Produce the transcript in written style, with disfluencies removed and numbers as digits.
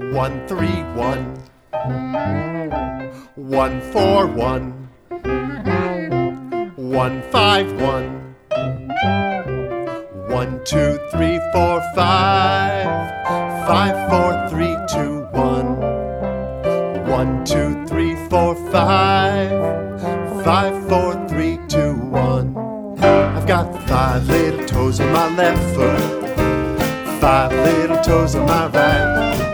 1, 3, 1. 1, 4, 1. 1, 5, 1. 1, 2, 3, 4, 5. 5, 4, 3, 2, 1. 1, 2, 3, 4, 5. 5, 4, 3, 2, 1. I've got 5 little toes on my left foot, 5 little toes on my right.